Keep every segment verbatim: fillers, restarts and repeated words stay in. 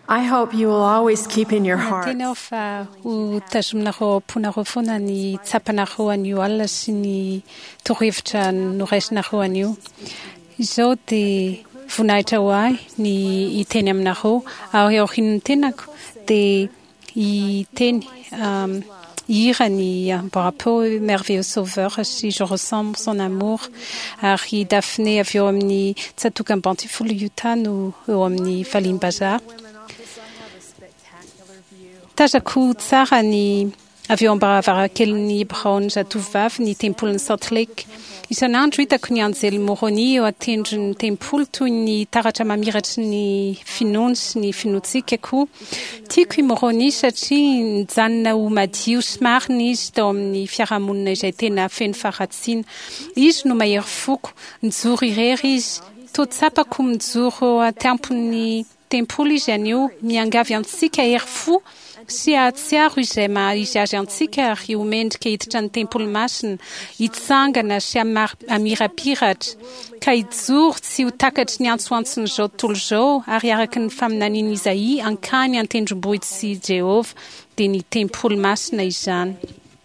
I hope you will always keep in your heart Tena fa o tazomnareo ponareo foana ny tsapanareo anio alina sy ny torohevitra noraisynareo anio. Izao dia voninahitra ho ahy ny hiteny aminareo ary aorian'ny tenako dia hiteny um, hira ny par rapport au merveilleux sauveur si je ressens son amour ary Daphné avy eo amin'ny tsatokam-bantifolo Utah no eo amin'ny Valim-bazaha. Tazako tsara ny avy eo am-baravarankelin'ny Brown zatovovavy ny tempolin'ny Salt Lake. Isan'andro hitako ny anjely Moroni eo atendrin'ny tempoly toy ny taratra mamiratry ny finoana sy ny finoantsikako. Tiako i Moroni satria nijanona ho madio sy marina izy tao amin'ny fiarahamonina izay tena feno faharatsiana. Izy no mahery foko, mijoro irery izy. Toa tsapako mijoro atampon'ny tempoly izy anio, miangavy antsika hery fo. Sy ahatsiaro izay maha izy azy antsika ary homendrika hiditra ny tempoly masina, hitsangana sy amirapiratra, ka hijoro tsy ho takatry ny antsoantsony izao tontolo izao ary araky ny faminaniana Isaia ankany an-tendrombohitra sy Jehova dia ny tempoly masina izany.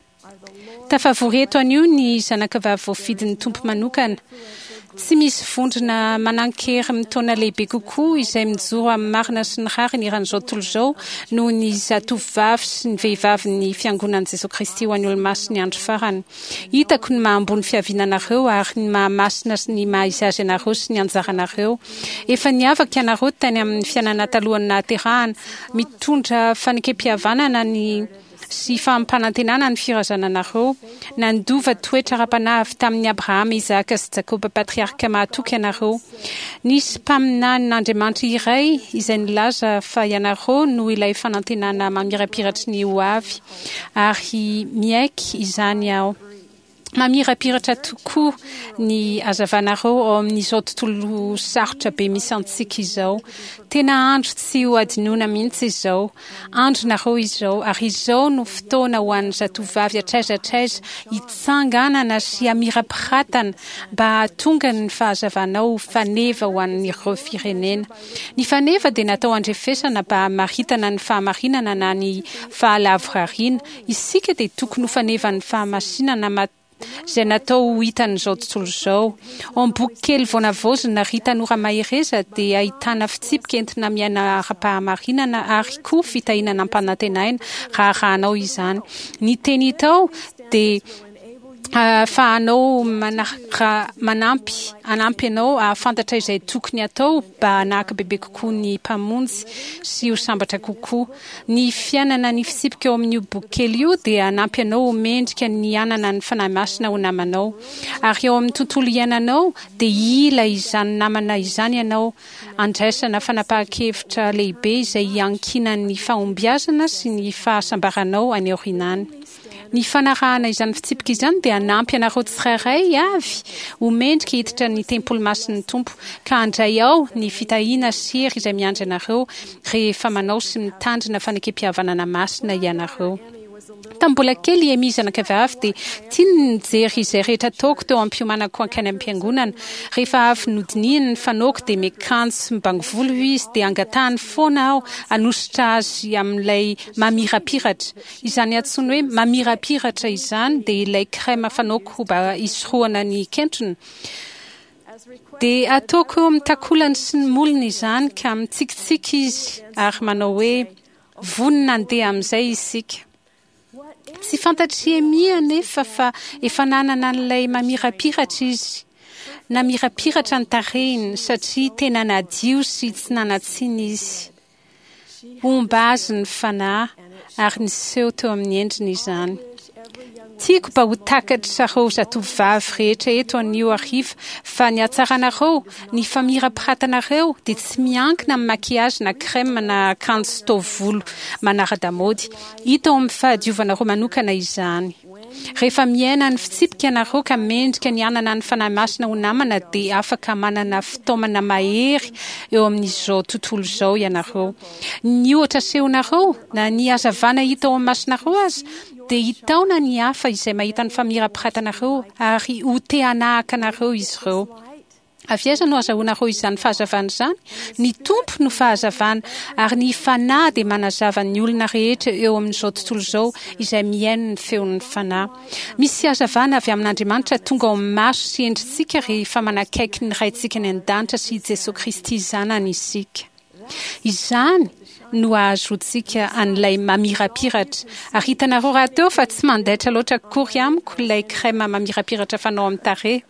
Tafavory eto anio ny zanakavavy voafidin'ny tompo manokana. Tsy misy vondrona manan-kery mitaona lehibe kokoa izay mijoro amin'ny marina sy ny rary ny eran'izao tontolo izao noho ny zatovovavy sy ny vehivavy ny fiangonan'i Jesosy Kristy ho an'ny olo-masina ny andro farany. Hitako ny mahambony fiavinanareo ary ny mahamasina sy ny mahaizazy anareo sy ny anjaranareo. Efa niavaka ianareo tany amin'ny fiainana talohan'ny nahaterahana, mitondra fanekem-pihavanana ny sy fampanantenana ny firazananareo, nandova toetra ara-panavy tamin'ny Abrahama, Isaka sy Jakoba patriarka mahatoky ianareo. Nisy mpaminany n'Andriamanitra iray izay nilaza fa ianareo no ilay fanantenana mamirapiratry ny ho avy ary miaiky izany ao. Mamirapiratra tokoa ny azavanareo ao amin'izao tontolo sarotra be misy antsika izao. Tena andro tsy ho adinoina mihitsy izao. Andronareo izao ary izao no fotoana ho an'ny zatovovavy atraiza-traiza hitsanganana sy amirapiratana mba hahatonga ny fahazavanao faneva ho an'ireo firenena. Ny faneva dia natao andrefesana mba maritana ny fahamarinana na ny fahalavorariana. Isika dia tokony ho faneva ny fahamasinana mat izay natao ho hitan'izao tontolo izao. Ao amin'ny boky kely vonavozona Ry Tanora Mahireza dia ahitana fitsipika entina miaina ara-pahamarinana ary koa fitahinana am-panantenaina raha rahanao izany. Ny teny tao dia Uh, fahanao manaraka manampy anampy anao ahafantatra izay tokony atao mba hanahaka bebe kokoa ny mpamonjy sy ho sambatra kokoa. Ny fiainana ny fitsipika eo amin'io boky kely io dia hanampy anao mendrika ny anana ny fanahy masina ho namanao. Ary eo amin'ny tontolo iainanao dia ila izany namana izany ianao andraisana fanapahan-kevitra lehibe izay iankina ny fahombiazana sy ny fahasambaranao any aorinany. Ny fanarahana izany fitsipika izany dia hanampy anareo tsirairay avy ho mendrika hiditra ny tempoly masin'ny tompo ka handray ao ny fitahiana sy hery izay miandry anareo rehefa manao sy mitandrina fanekem-pihavanana masina ianareo. Tambola kely emi zanakavavy dia tiany nijery izay rehetra ataoko teo am-piomanako ankany am-piangonana. Rehefa avy nodinihiny ny fanaoko dia miakanjo mibango volo izy dia angatahany foana aho hanositra azy amin'ilay mamirapiratra. Izany antsoina hoe mamirapiratra izany dia ilay crème fanaoko mba hisorohana ny kentrona. Dia ataoko eo amin'ny takolany sy ny molony izany ka mitsikitsiky izy ary manao hoe vonona andeha amin'izay isika. Tsy fantatry emia nefa fa efa nanana an'ilay mamirapiratra izy. Namirapiratra ny tarehiny satria tena nadio sy tsy nanatsiny izy. Omba azy ny fanahy ary niseho teo amin'ny endriny izany. Tiako mba ho takatry zatovovavy rehetra eto anio ariva fa ny hatsaranareo, ny famirapiranareo dia tsy miankina amin'ny makiazy na crème na akanjo sy taovolo manara-damaody. Hita ao amin'ny fahadiovanareo manokana izany. Rehefa miaina ny fitsipika ianareo ka mendrika ny anana ny fanahy masina ho namana dia afaka manana fitaomana mahery eo amin'izao tontolo izao ianareo. Ny ohatra sehonareo na ny hazavana hita ao amin'ny masonareo azy dia hitaona ny hafa izay mahita ny famirapiranareo ary ho te hanahaka anareo izy ireo. Avieza no azahoana roa izany fahazavana izany, ny tompo no fahazavana ary ny fanahy dia manazava ny olona rehetra eo amin'izao tontolo izao izay mihaino ny feon'ny fanahy. Misy hazavana avy amin'Andriamanitra tonga ao amin'ny maso sy endritsika rehefa manakaiky ny raintsika ny an-danitra sy Jesosy Kristy zanany isika. Izany no ahazontsika an'ilay mamirapiratra. Ary hitanareo raha teo fa tsy mandaitra loatra akory amiko ilay crème mamirapiratra fanao amin'ny tarehy.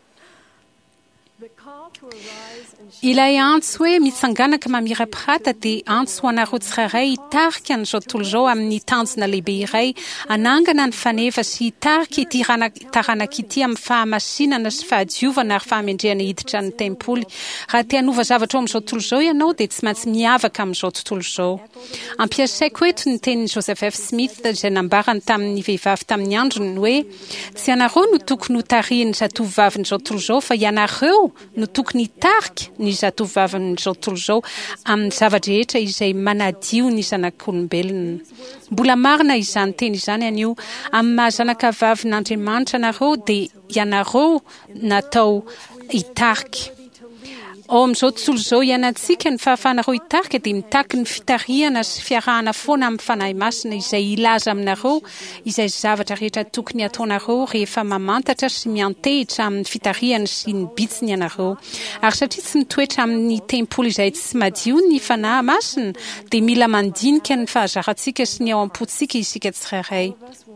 Ilay antso hoe mitsanganaka mamirapiratra dia antso ho anareo tsirairay hitarika an'izao tontolo izao amin'ny tanjona lehibe iray, anangana ny faneva sy hitarika ity taranaka ity amin'ny fahamasinana sy fahadiovana ary fahamendrehana hiditra ny tempoly. Raha te hanova zavatra amin'izao tontolo izao ianao dia tsy maintsy miavaka amin'izao tontolo izao. Ampiasaiko eto ny tenin'i Joseph F. Smith izay nambarany tamin'ny vehivavy tamin'ny androny hoe tsy ianareo no tokony ho tarihin'ny zatovovavy n'izao tontolo izao fa ianareo no tokony hitarika ny zatovovavy n'izao tontolo izao amin'ny zava-drehetra izay manadio ny zanak'olombelona. Mbola marina izany teny izany anio amin'ny mahazanakavavin'Andriamanitra anareo dia ianareo natao hitarika. Ao amin'izao tontolo izao ianantsika ny fahafahanareo hitarika dia mitaky ny fitarihana sy fiarahana foana amin'ny fanahy masina izay ilaza aminareo izay zavatra rehetra tokony ataonareo rehefa mamantatra sy miantehitra amin'ny fitarihana sy ny bitsiny ianareo. Ary satria tsy mitoetra amin'ny tempoly izay tsy madio ny fanahy masina dia mila mandinika ny fahazarantsika sy ny ao am-pontsika isika tsirairay.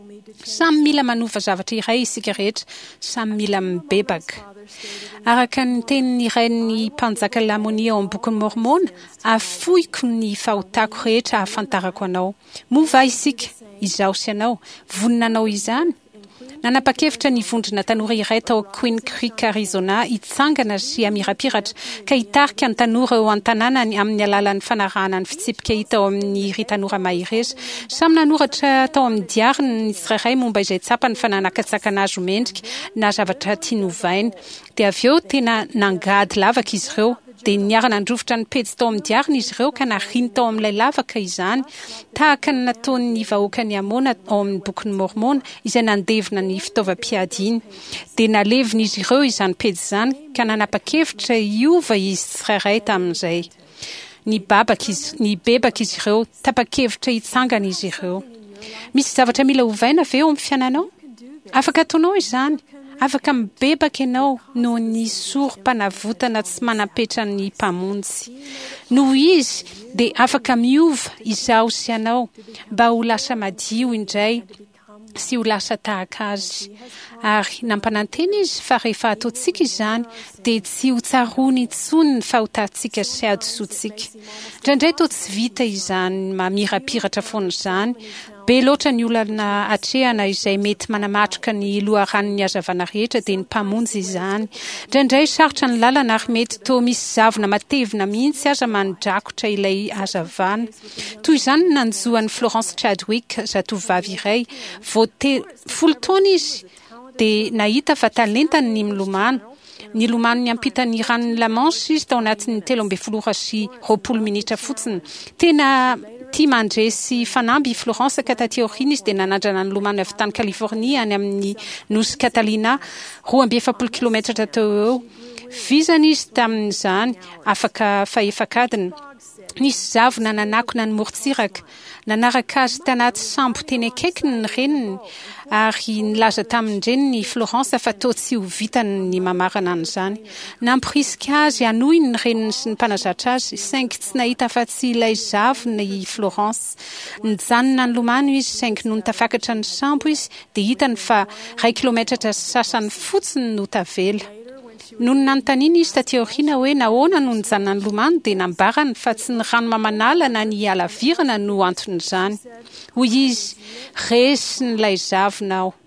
Samy mila manova zavatra iray isika rehetra, samy mila mibebaka. Araka ny tenin'ny iray mpanjaka Lamonia ao amin'ny bokin'ny Mormona, afoiko ny fahotako rehetra ahafantarako anao. Mova isika, izao sy anao, voninanao izany. Nanapa-kevitra ny vondrona tanora iray tao Queen Creek, Arizona, hitsangana sy hamirapiratra ka hitarika ny tanora eo an-tanànany amin'ny alalan'ny fanarahana ny fitsipika hita ao amin'ny ry tanora mahireza. Samy nanoratra tao amin'ny diariny ny tsirairay momba izay tsapany fa nanakatsakana azy ho mendrika na zavatra tiany hovaina. Dia avy eo tena nangady lavaka izy ireo. Dia niarana androvotra ny pejy tao amin'ny diarina izy ireo ka nariny tao amin'ilay lavaka izany, tahaka ny nataon'ny vahoakany Amona ao amin'ny bokin'ny Mormona izay nandevina ny fitaovam-piady iny. Dia nalevina izy ireo izany pejy izany ka nanapa-kevitra hiova izy tsirairay tamin'izay. Ny babaka izy, ny bebaka izy ireo, tapa-kevitra hitsangana izy ireo. Misy zavatra mila hovaina ve eo amin'ny fiainanao? Afaka ataonao izany. Afaka mibebaka ianao noho ny sorom-panavotana tsy manapetra ny mpamonjy. Noho izy dia afaka miova izaho sy ianao mba ho lasa madio indray sy ho lasa tahaka azy. Ary nampanantena izy fa rehefa ataontsika izany dia tsy ho tsaroany intsony ny fahotantsika sy adosoantsika. Indraindray toa tsy vita izany mamirapiratra foana izany. Be loatra ny olana hatrehana izay mety manamatroka ny loharan'ny hazavana rehetra dia ny mpamonjy izany. Indraindray sarotra ny lalana ary mety toa misy zavona matevina mihitsy aza mandrakotra ilay hazavana. Toy izany nanjoan'ny Florence Chadwick, zatovovavy iray, vao te folo taona izy dia nahita fa talentany ny milomano. Ny lomano ny ampitany ranon'ny La Manche izy tao anatin'ny telo amby folo ora sy roapolo minitra fotsiny. Tena tia mandresy fanamby Florence ka taty aoriana izy dia nanandrana ny lomano avy tany California any amin'ny nosy Catalina, roa amby efapolo kilometatra teo eo. Vizana izy tamin'izany, afaka fahefakadiny. Nisy zavona nanakona ny morontsiraka, nanaraka azy tanaty sambo teny akaikiny ny reniny, ary nilaza tamin'ny reniny Florence fa toa tsy ho vitany ny mamarana an'izany. Namporisika azy hanohy ny reniny sy ny mpanazatra azy, saingy tsy nahita afa-tsy ilay zavona i Florence. Nijanona ny lomano izy, saingy noho ny tafakatra ny sambo izy, dia hitany fa ray kilometatra sasany fotsiny no tavela. Noho ny nanontaniana izy taty aoriana hoe nahoana no nijanona ny lomano dia nambarany fa tsy ny rano mamanala na ny alavirana no anton'izany. Hoy izy, resy n'ilay zavona aho.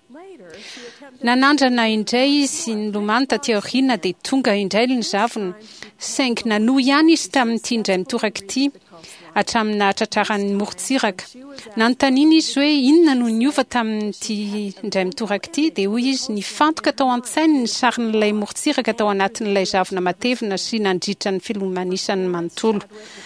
Nanandrana indray izy ny lomano taty aoriana dia tonga indray ny zavona, saingy nanohy ihany izy tamin'ity indray mitoraka ity hatramina tratrarany morontsiraka. Nanontaniana izy hoe inona no niova tamin'ity indray mitoraka ity dia hoy izy nifantoka tao an-tsainy ny sarin'ilay morontsiraka tao anatin'ilay zavona matevina sy nandritra ny filomanisany manontolo.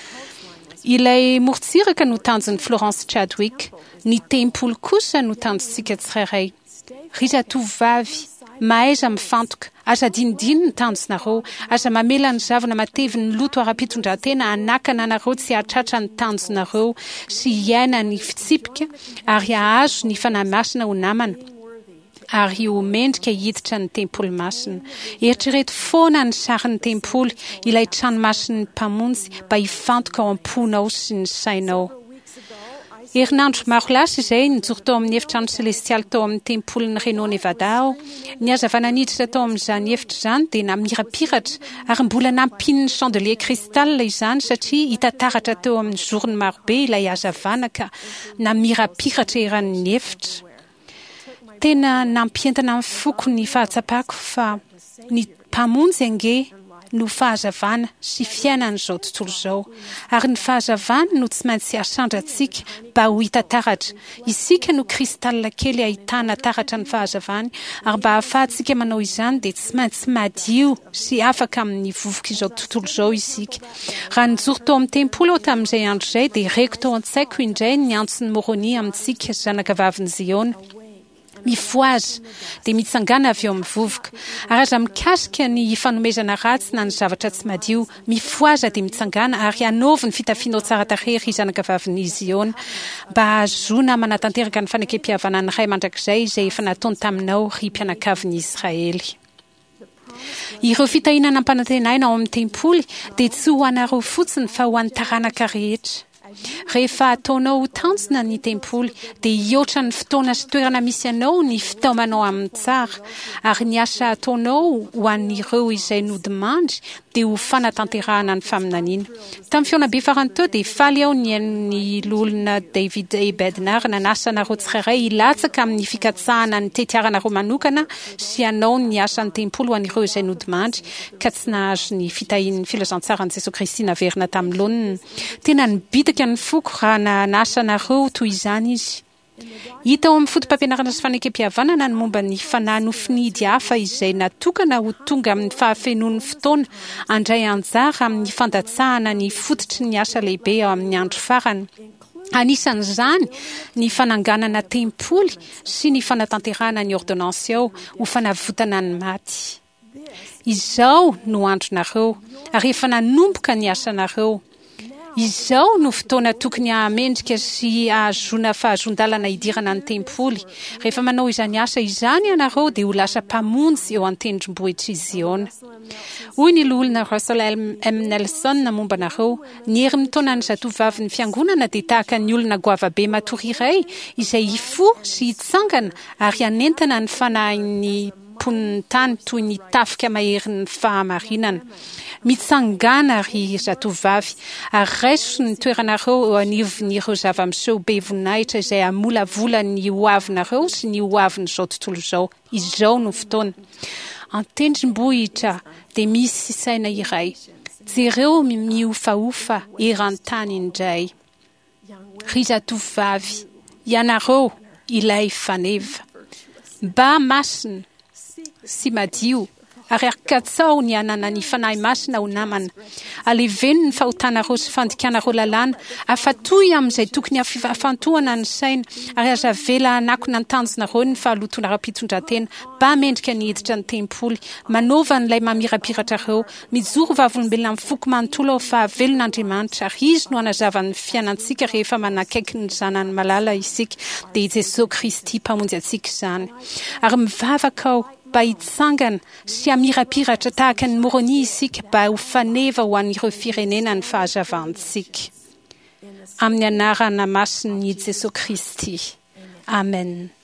Ilay morontsiraka no tanjon'ny Florence Chadwick, ny tempoly kosa no tanjontsika tsirairay. Ry zatovovavy, Maaiza mifantoka, aza dinidiny ny tanjonareo, aza mamela ny zavana mateviny loto ara-pitondran-tena anakana anareo tsy hahatratra ny tanjonareo sy iaina ny fitsipika ary ahazo ny fanahy masina ho namana ary ho mendrika hiditra ny tempoly masina. Eritrereto foana ny sarin'ny tempoly, ilay tranomasin'ny mpamonjy mba hifantoka ao am-ponao sy ny sainao. Herinandro maro lasa izay nijoro tao amin'ny efitrano selestialy tao amin'ny tempolin'ny Reno Nevada aho. Ny hazavana niditra tao amin'izany efitra izany dia namirapiratra ary mbola nampiny ny chandelier cristal izany satria hita taratra teo amin'ny zorony marobe ilay hazavana ka namirapiratra eran'ny efitra. Tena nampientana amin'ny foko ny fahatsapako fa ny mpamonjy ange no fahazavana sy fiainan'izao tontolo izao. Ary ny fahazavana no tsy maintsy asandratsika mba ho hita taratra. Isika no kristal kely ahitana taratra ny fahazavana ary mba ahafahantsika manao izany dia tsy maintsy madio sy afaka amin'ny vovoka izao tontolo izao isika. Raha nijoro tao amin'ny tempoly aho tamin'izay andro izay dia reko tao an-tsaiko indray ny antson'ny Moroni amintsika zanaka vaviny Ziona. Mifoazy dia mitsangana avy eo amin'ny vovoka. Ary aza mikasika ny fanomezana ratsy na ny zavatra tsy madio, mifoaza dia mitsangana ary hanaovy ny fitafianao tsara tarery zanaka vaviny Ziona mba hahazoana manatanteraka ny fanekem-pihavana ny ray mandrakizay izay efa nataony taminao ry mpianakavin'i Israely. Ireo fitahinana ampanantenaina ao amin'ny tempoly dia tsy ho anareo fotsiny fa ho an'ny taranaka rehetra. Rehefa ataonao ho tanjona ny tempoly dia hioatra ny fotoana sy toerana misy anao ny fitaumanao amin'ny tsara ary ny asa ataonao ho an'ireo izay nodimandry dia ho fanatanterahana ny faminaniana. Tamin'ny fiona be farany teo dia faly aho ny ny lolona David A. Bednar nanasa anareo tsirairay hilatsaka amin'ny fikatsahana ny tetiaranareo manokana sy anao ny asan'ny tempoly ho an'ireo izay nodimandry ka tsy nahazo ny fitahin'ny filazantsarany Jesosy Kristy naverina tamin'ny loniny. Tena nibitaka ny foko raha nanasa anareo toy izany izy. Hita ao amin'ny fotom-pampianarana sy fanekem-pihavanana ny momba ny fanahy nofinidy hafa izay natokana ho tonga amin'ny fahafenoan'ny fotoana andray anjara amin'ny fandatsahana ny fototry ny asa lehibe ao amin'ny andro farany. Anisan'izany ny fananganana tempoly sy ny fanatanterahana ny ordonnanse ao ho fanavotana ny maty. Izao no andronareo ary efa nanomboka ny asanareo. Izao no fotoana tokony hamendrika sy ahazoana fahazondalana hidirana ny tempoly. Rehefa manao izany asa izany ianareo dia ho lasa mpamonjy eo an-tendrombohitry Ziona. Hoy ny lolona Russell M. Nelson na momba anareo, ny hery mitaona ny zatovavy ny fiangonana dia tahaka ny olona goavabe matory iray izay hifo sy hitsangana ary hanentana ny fanahin'ny poniny tany toy ny tafika maherin'ny fahamarinana. Mitsangana ry zatovavy ary raiso ny toeranareo eo anivon'ireo zava-miseho be voninahitra izay hamolavola ny hoavinareo sy ny hoavin'izao tontolo izao. Izao no fotoana. An-tendrombohitra dia misy saina iray. Jereo miofaofa eran-tany indray. Ry zatovavy, ianareo ilay faneva. Mba masina sy madio ary arikatsao ny anana ny fanahy masina ho namana. Aleveno ny fahotanareo sy fandikanareo lalàna, afatoy amin'izay tokony afantohana ny saina ary aza vela anakona ny tanjonareo ny fahalotona ara-pitondran-tena, mba mendrika ny hiditra ny tempoly, manova n'ilay mamirapiratra reo, mijoro vavolombelona amin'ny foko manontolo ao fa velon'Andriamanitra ary izy no hanazavany fiainantsika rehefa manakaiky ny zanany malala isika dia Jesosy Kristy mpamonjy antsika izany. Ary mivavaka ao mba hitsangana sy hamirapiratra tahaka ny Moroni isika mba ho faneva ho an'ireo firenena ny fahazavantsika. Amin'ny anarana masin'i Jesosy Kristy. Amen.